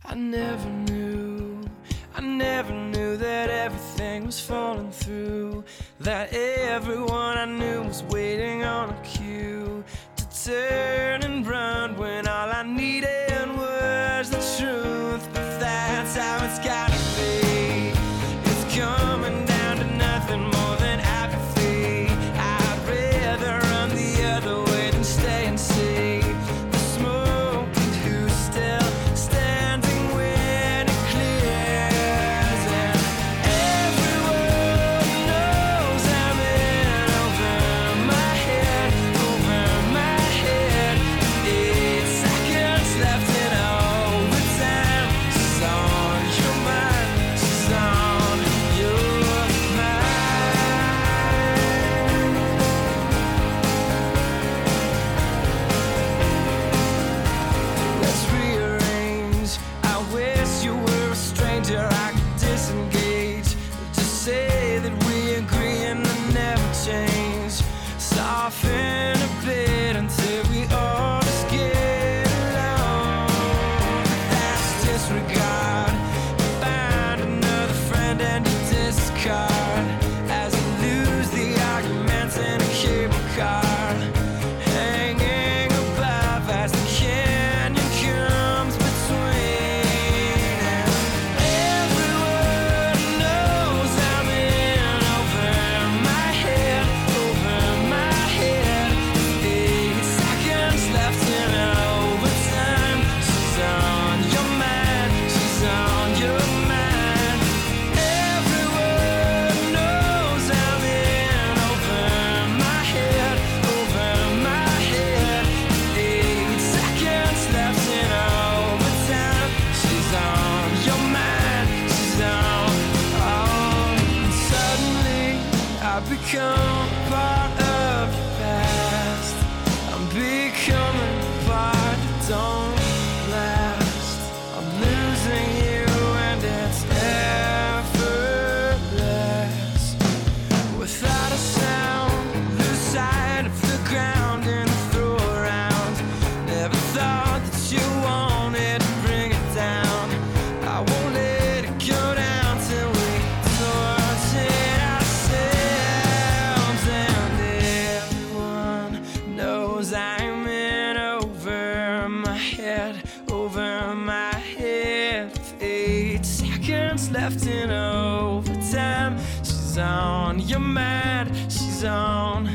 I never knew that everything was falling through, that everyone I knew was waiting on a cue to turn and run when all I needed was the truth. But that's how it's gotta be. It's coming down to nothing more than apathy. I'd rather run the other way than stay and see the smoke and who's still standing when it clears. And everyone knows I'm in over my head, over my head. 8 seconds left in overtime. She's on your mind, she's on your mind. Let's rearrange. I wish you were a stranger I could disengage. Just say that we agree and then never change. Soften a bit until we all just get along. That's disregard. Find another friend and you discard as you lose the arguments in a cable car, hanging above as the canyon comes between. And everyone knows I'm in over my head, over my head. 8 seconds left in overtime. She's on your mind, she's on your mind. Everyone knows I'm in over my head, over my head. 8 seconds left in overtime. She's on your mind, she's on. And suddenly I become part of the past. I'm becoming part that don't last. I'm losing you and it's effortless. Without a sound, lose sight of the ground and throw around. Never thought that you wanted to bring it down. I won't let it go down till we torture ourselves. And everyone knows I'm in over my head, over my head. 8 seconds left in overtime. She's on your mind, she's on